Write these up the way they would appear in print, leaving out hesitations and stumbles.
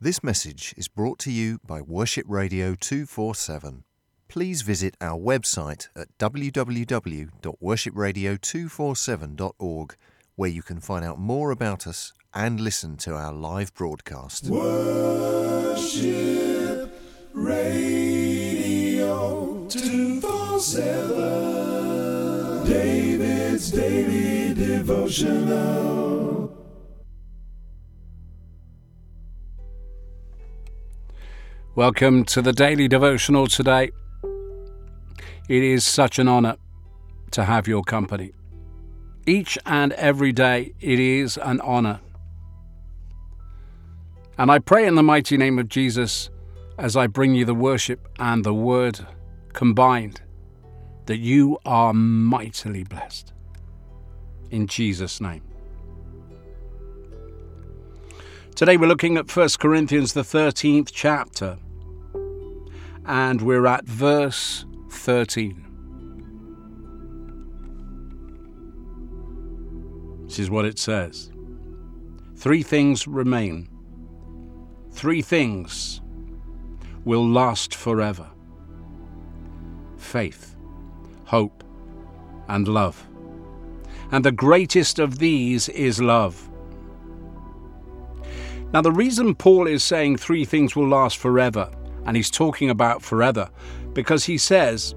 This message is brought to you by Worship Radio 247. Please visit our website at www.worshipradio247.org, where you can find out more about us and listen to our live broadcast. Worship Radio 247, David's Daily Devotional. Welcome to the Daily Devotional today. It is such an honor to have your company. Each and every day it is an honor. And I pray in the mighty name of Jesus, as I bring you the worship and the word combined, that you are mightily blessed. In Jesus' name. Today we're looking at 1 Corinthians, the 13th chapter, and we're at verse 13. This is what it says. 3 things remain. 3 things will last forever. Faith, hope, and love. And the greatest of these is love. Now, the reason Paul is saying 3 things will last forever, and he's talking about forever, because he says,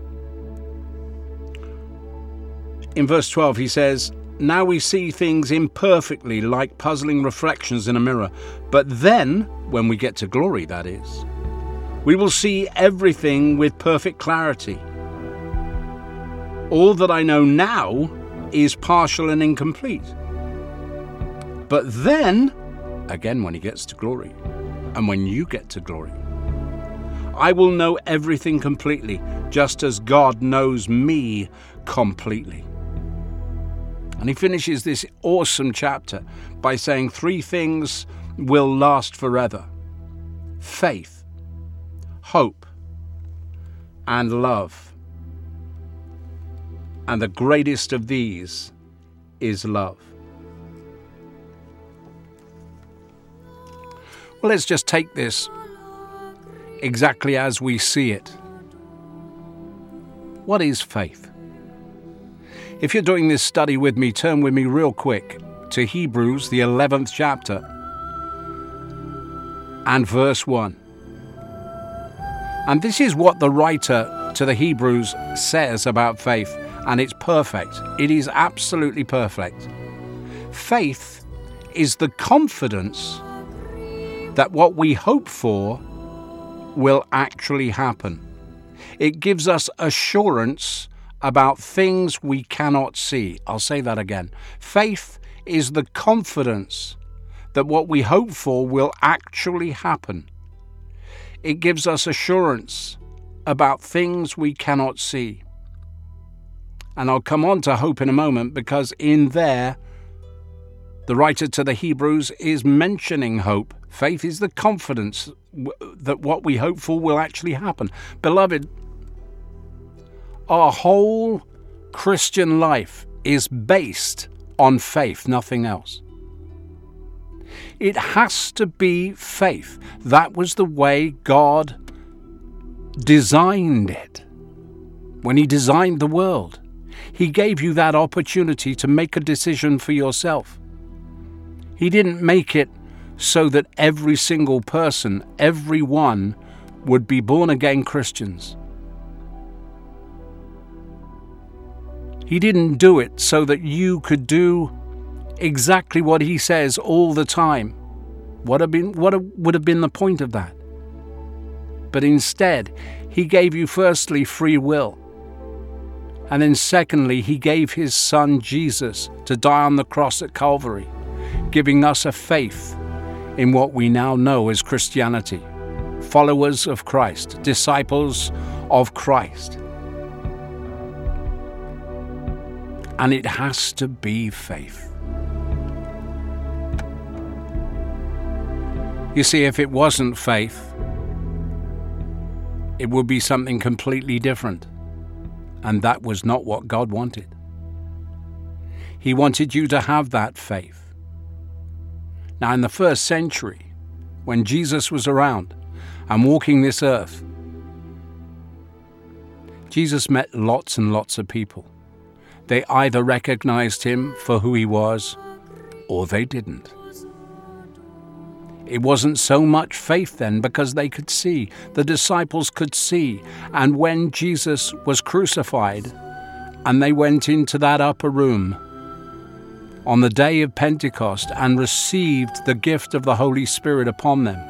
in verse 12, he says, "Now we see things imperfectly like puzzling reflections in a mirror, but then, when we get to glory, that is, we will see everything with perfect clarity. All that I know now is partial and incomplete. But then," again when he gets to glory, and when you get to glory, "I will know everything completely, just as God knows me completely." And he finishes this awesome chapter by saying 3 things will last forever. Faith, hope, and love. And the greatest of these is love. Well, let's just take this exactly as we see it. What is faith? If you're doing this study with me, turn with me real quick to Hebrews, the 11th chapter, and verse 1. And this is what the writer to the Hebrews says about faith, and it's perfect. It is absolutely perfect. Faith is the confidence that what we hope for will actually happen. It gives us assurance about things we cannot see. I'll say that again. Faith is the confidence that what we hope for will actually happen. It gives us assurance about things we cannot see. And I'll come on to hope in a moment, because in there, the writer to the Hebrews is mentioning hope. Faith is the confidence that what we hope for will actually happen. Beloved, our whole Christian life is based on faith, nothing else. It has to be faith. That was the way God designed it. When He designed the world, He gave you that opportunity to make a decision for yourself. He didn't make it so that every single person, everyone, would be born-again Christians. He didn't do it so that you could do exactly what He says all the time. What would have been the point of that? But instead, He gave you firstly free will. And then secondly, He gave His Son Jesus to die on the cross at Calvary, giving us a faith in what we now know as Christianity, followers of Christ, disciples of Christ. And it has to be faith. You see, if it wasn't faith, it would be something completely different. And that was not what God wanted. He wanted you to have that faith. Now, in the first century, when Jesus was around and walking this earth, Jesus met lots and lots of people. They either recognized him for who he was or they didn't. It wasn't so much faith then because they could see, the disciples could see. And when Jesus was crucified and they went into that upper room on the day of Pentecost and received the gift of the Holy Spirit upon them,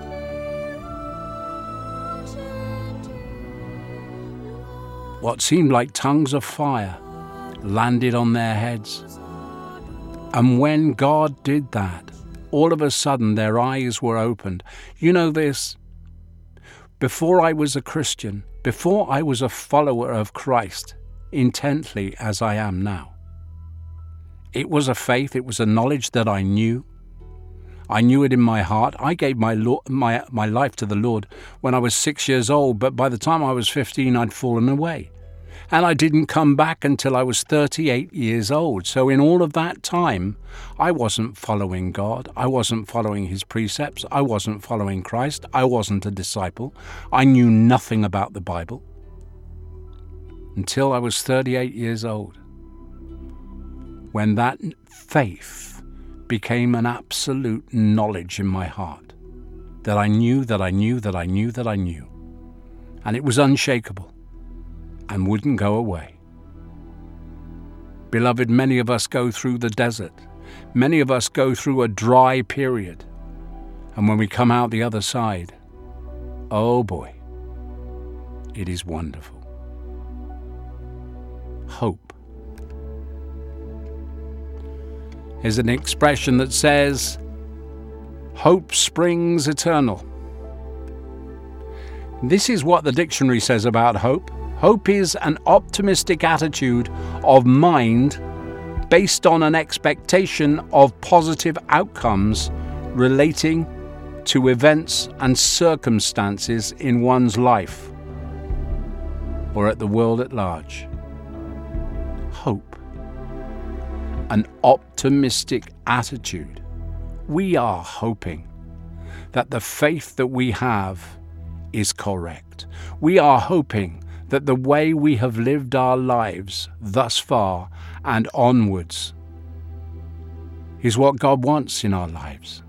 what seemed like tongues of fire landed on their heads. And when God did that, all of a sudden their eyes were opened. You know this? Before I was a Christian, before I was a follower of Christ intently as I am now, it was a faith, it was a knowledge that I knew. I knew it in my heart. I gave my life to the Lord when I was 6 years old, but by the time I was 15, I'd fallen away. And I didn't come back until I was 38 years old. So in all of that time, I wasn't following God. I wasn't following his precepts. I wasn't following Christ. I wasn't a disciple. I knew nothing about the Bible until I was 38 years old, when that faith became an absolute knowledge in my heart, that I knew, that I knew, that I knew, that I knew. And it was unshakable and wouldn't go away. Beloved, many of us go through the desert. Many of us go through a dry period. And when we come out the other side, oh boy, it is wonderful. Hope is an expression that says, hope springs eternal. This is what the dictionary says about hope. Hope is an optimistic attitude of mind based on an expectation of positive outcomes relating to events and circumstances in one's life or at the world at large. Hope. An optimistic attitude. We are hoping that the faith that we have is correct. We are hoping that the way we have lived our lives thus far and onwards is what God wants in our lives.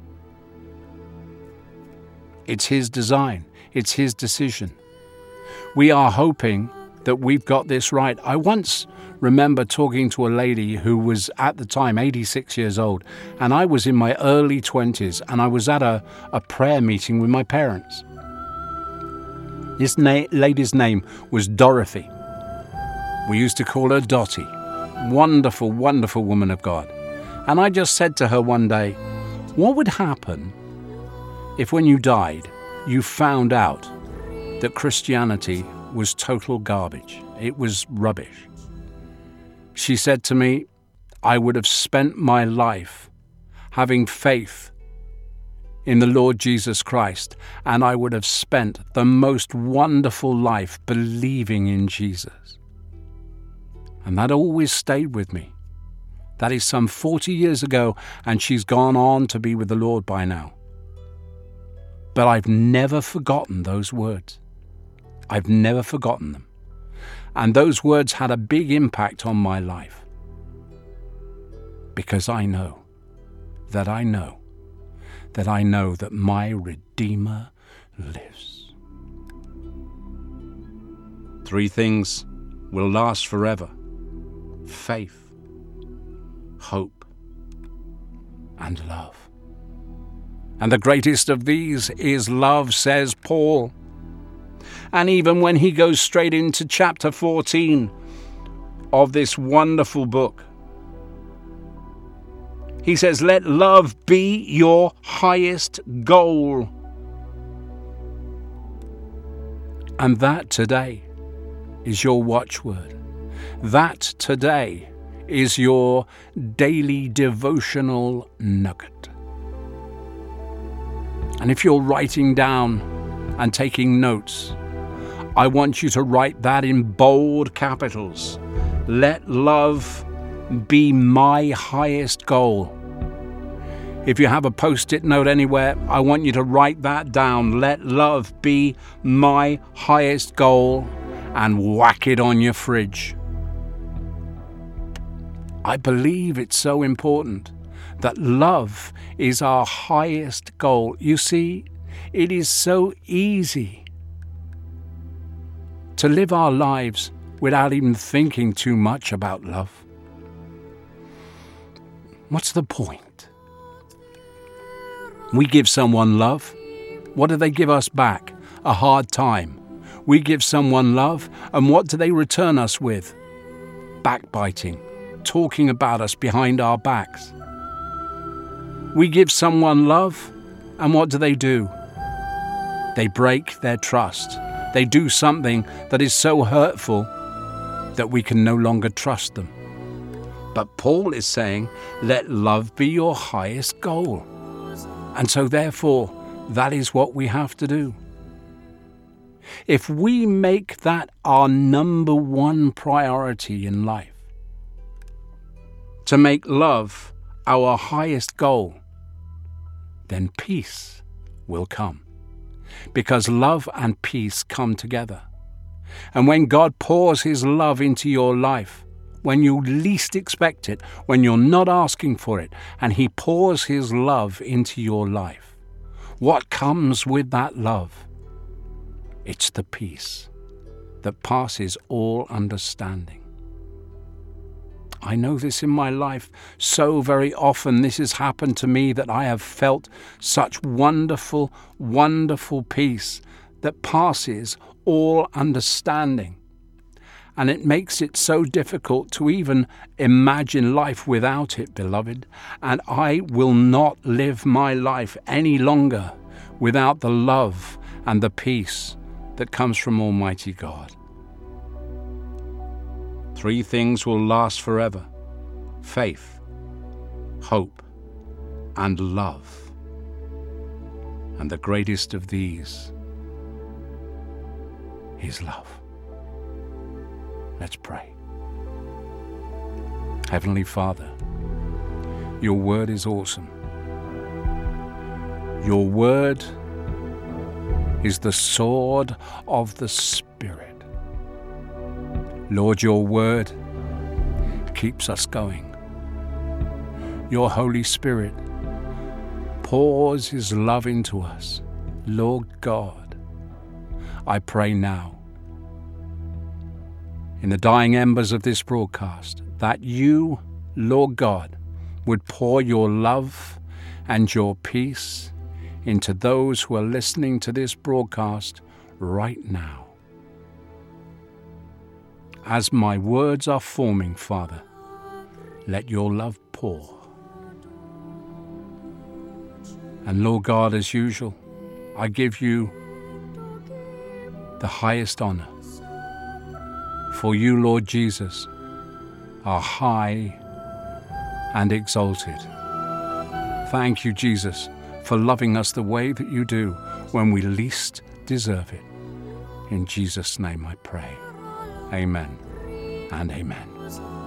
It's his design. It's his decision. We are hoping that we've got this right. I once remember talking to a lady who was at the time 86 years old, and I was in my early 20s, and I was at a prayer meeting with my parents. This lady's name was Dorothy. We used to call her Dottie. Wonderful, wonderful woman of God. And I just said to her one day, what would happen if when you died, you found out that Christianity was total garbage? It was rubbish. She said to me, I would have spent my life having faith in the Lord Jesus Christ, and I would have spent the most wonderful life believing in Jesus. And that always stayed with me. That is some 40 years ago, and she's gone on to be with the Lord by now. But I've never forgotten those words. I've never forgotten them. And those words had a big impact on my life. Because I know that my Redeemer lives. 3 things will last forever: faith, hope, and love. And the greatest of these is love, says Paul. And even when he goes straight into chapter 14 of this wonderful book, he says, let love be your highest goal. And that today is your watchword. That today is your daily devotional nugget. And if you're writing down and taking notes, I want you to write that in bold capitals. Let love be my highest goal. If you have a post-it note anywhere, I want you to write that down. Let love be my highest goal, and whack it on your fridge. I believe it's so important that love is our highest goal. You see, it is so easy to live our lives without even thinking too much about love. What's the point? We give someone love. What do they give us back? A hard time. We give someone love, and what do they return us with? Backbiting, talking about us behind our backs. We give someone love, and what do? They break their trust. They do something that is so hurtful that we can no longer trust them. But Paul is saying, let love be your highest goal. And so therefore, that is what we have to do. If we make that our number one priority in life, to make love our highest goal, then peace will come. Because love and peace come together. And when God pours His love into your life, when you least expect it, when you're not asking for it, and He pours His love into your life, what comes with that love? It's the peace that passes all understanding. I know this in my life. So very often this has happened to me that I have felt such wonderful, wonderful peace that passes all understanding. And it makes it so difficult to even imagine life without it, beloved. And I will not live my life any longer without the love and the peace that comes from Almighty God. 3 things will last forever: faith, hope, and love. And the greatest of these is love. Let's pray. Heavenly Father, your word is awesome. Your word is the sword of the Spirit. Lord, your word keeps us going. Your Holy Spirit pours His love into us. Lord God, I pray now, in the dying embers of this broadcast, that you, Lord God, would pour your love and your peace into those who are listening to this broadcast right now. As my words are forming, Father, let your love pour. And Lord God, as usual, I give you the highest honor. For you, Lord Jesus, are high and exalted. Thank you, Jesus, for loving us the way that you do when we least deserve it. In Jesus' name I pray. Amen and amen.